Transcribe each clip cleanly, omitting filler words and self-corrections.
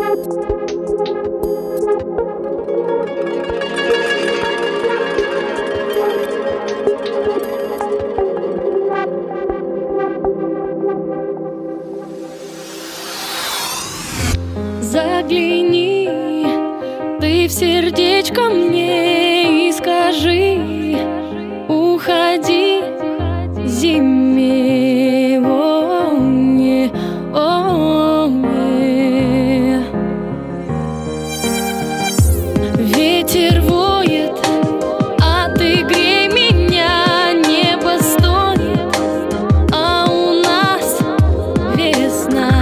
Загляни ты в сердечко мне и скажи: уходи зиме, о, не, о, не. Ветер воет, а ты грей меня, небо стонет, а у нас весна.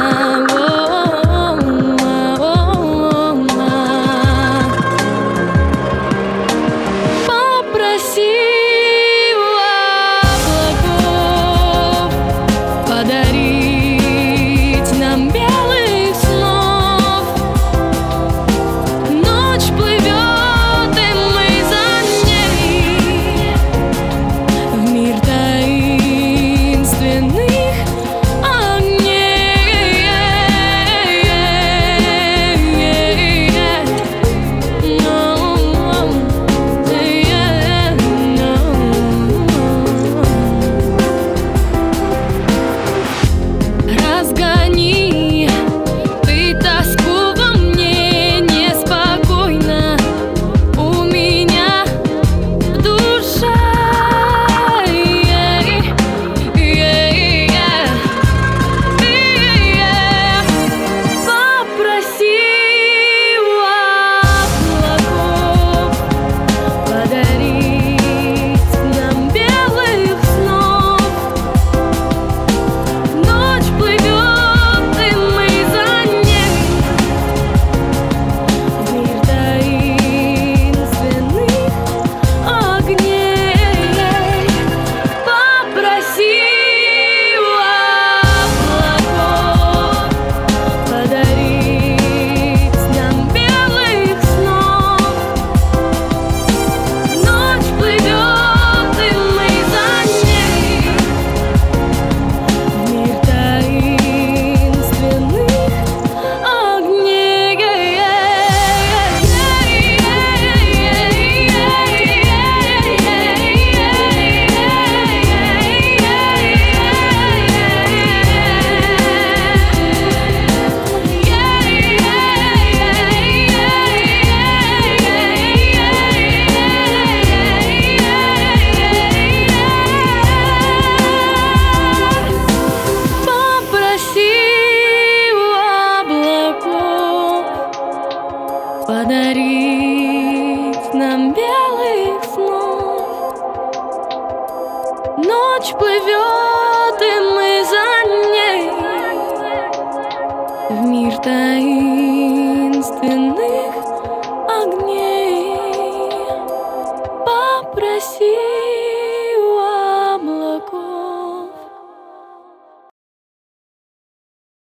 Подарить нам белых снов. Ночь плывет, и мы за ней в мир таинственных огней. Попроси